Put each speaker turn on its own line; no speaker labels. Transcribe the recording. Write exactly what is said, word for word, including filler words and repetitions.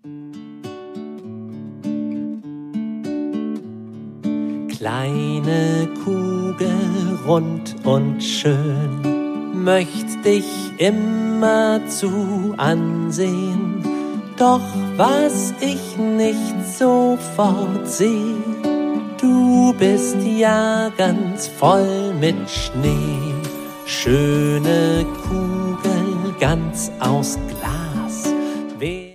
Kleine Kugel, rund und schön, möcht dich immerzu ansehen. Doch was ich nicht sofort seh, du bist ja ganz voll mit Schnee. Schöne Kugel, ganz aus Glas. Wer